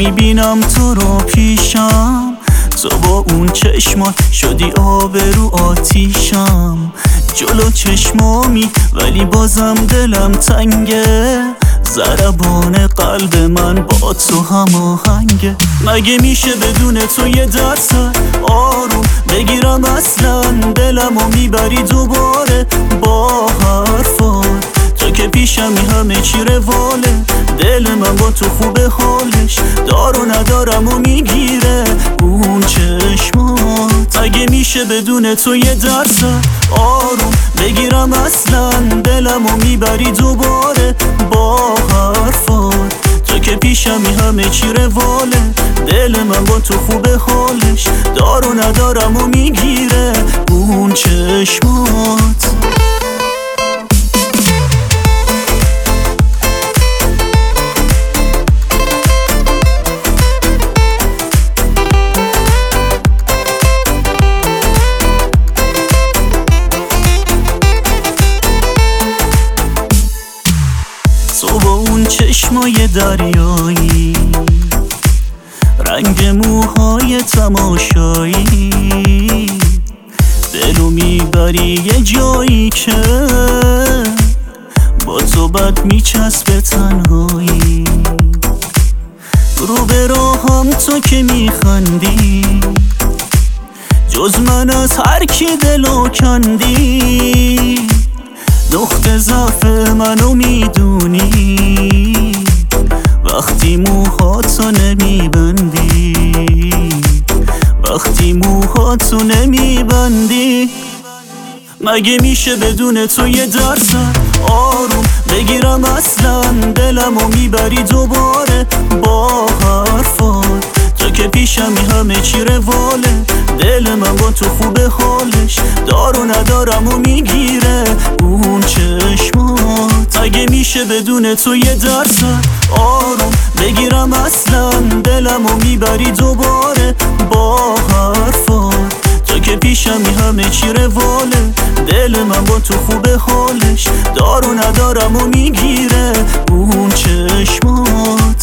میبینم تو رو پیشم، تو با اون چشمات شدی آب رو آتیشم. جلو چشمامی ولی بازم دلم تنگه، ضربان قلب من با تو هماهنگه. مگه میشه بدون تو یه درصد آروم بگیرم اصلا؟ دلمو میبری دوباره با حرفات، تو که پیشمی همه چی رواله. دل من با تو خوبه حالش، دار و ندارم و میگیره اون چشمات. اگه میشه بدون تو یه درصد آروم بگیرم اصلا؟ دلمو میبری دوباره با حرفات، تو که پیشمی همه چی رواله. دل من با تو خوبه حالش، دار و ندارم و میگیره اون چشمات. تو با اون چشمای دریایی، رنگ موهای تماشایی، دلو میبری یه جایی که با تو بد میچسبه تنهایی. رو به راهم تو که میخندی، جز من از هر کی دلو کندی. نقطه ضعف منو میدونی، وقتی موهاتو نمیبندی، وقتی موهاتو نمیبندی. مگه میشه بدون تو یه درصد آروم بگیرم اصلا؟ دلمو میبری دوباره با حرفات، تو که پیشمی همه چی رواله. دل من با تو خوبه حالش، دار و ندارم و میگیره اون چشمات. اگه میشه بدون تو یه درصد آروم بگیرم اصلا؟ دلمو میبری دوباره با حرفات، تو که پیشمی همه چی رواله. دل من با تو خوبه حالش، دار و ندارم و میگیره اون چشمات.